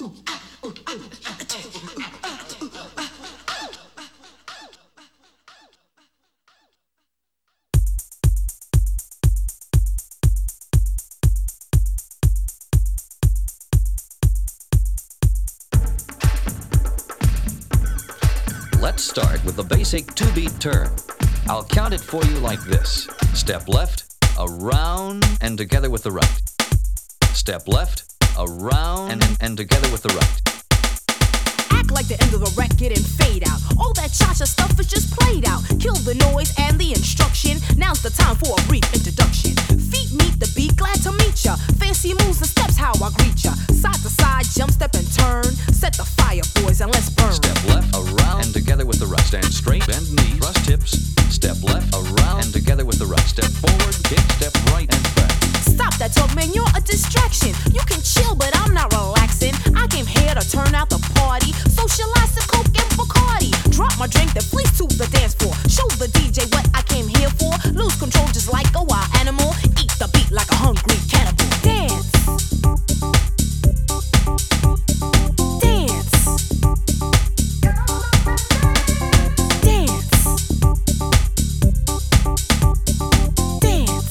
Let's start with the basic two-beat turn. I'll count it for you like this. Step left, around, and together with the right. Step left, around, and together with the right. Act like the end of the record and fade out. All that cha-cha stuff is just played out. Kill the noise and the instruction. Now's the time for a brief introduction. Feet meet the beat, glad to meet ya. Fancy moves and steps, how I greet ya. Side to side, jump, step, and turn. Set the fire, boys, and let's burn. Step left, around, and together with the right. Stand straight, bend knees, thrust hips. Step left, around, and together with the right. Step forward, kick, step right, and back. Stop that talk, man, you're a distraction. You can chill, but I'm not relaxing. I came here to turn out the party. Socialize the coke and Bacardi. Drop my drink, then fleece to the dance floor. Show the DJ what I came here for. Lose control just like a wild animal. Eat the beat like a hungry cannibal. Dance. Dance. Dance. Dance.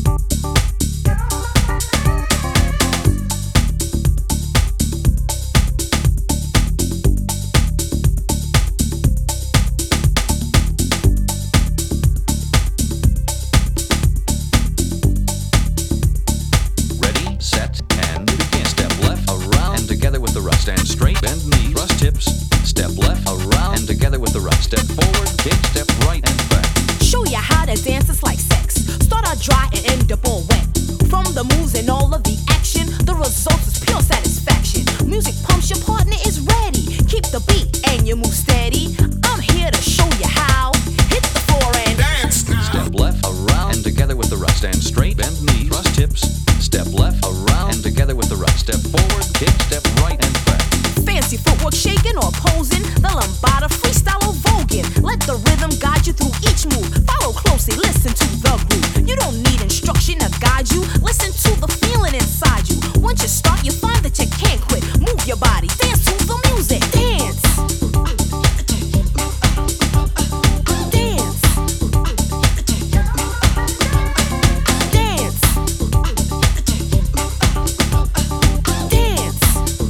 Stand straight, bend knees, thrust hips. Step left, around, and together with the right. Step forward, kick, step right, and back. Show you how to dance, it's like sex. Start out dry and end up all wet. From the moves and all of the action, the result is pure satisfaction. Music pumps, your partner is ready. Keep the beat and you move steady. I'm here to show you how. Hit the floor and dance now. Step left, around, and together with the right. Stand straight, bend knees, thrust hips. Step left, around, and together with the right. Step forward, kick, step right, and back. Fancy footwork shaking or posing. The lambada freestyle or voguing. Let the rhythm guide you through each move. Follow closely, listen to the groove. You don't need instruction to guide you. Listen to the feeling inside you. Once you start, you find that you can't quit. Move your body, dance to the music. Dance. Dance. Dance. Dance.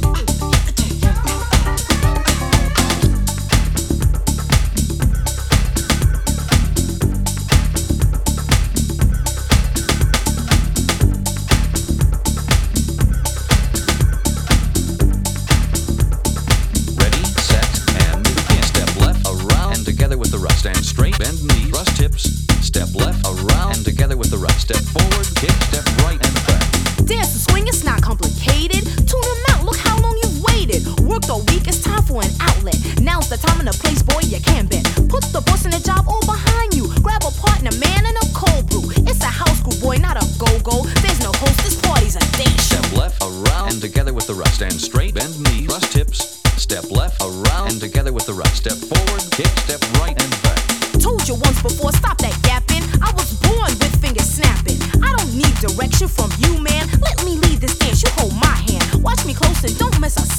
Ready, set, and begin. Step left, around, and together with the right. Stand straight, bend knees, thrust hips. Step left, around, and together with the right. Step forward, kick, step right, and back. Dance and swing, it's not complicated. Tune them out, look how long you've waited. Worked all week, it's time for an outlet. Now's the time and the place, boy, you can't bet. Put the boss in the job all behind you. Grab a partner, man, and a cold brew. It's a house crew, boy, not a go-go. There's no host, this party's a day show. Step left, around, and together with the right. Stand straight, bend knees, thrust hips. Step left, around, and together with the right. Step forward, kick, step right, and back. Told you once before, stop that yapping. I was born with fingers snapping. I don't need direction from you, man. Let me lead this dance, you hold my hand. Watch me close and don't miss a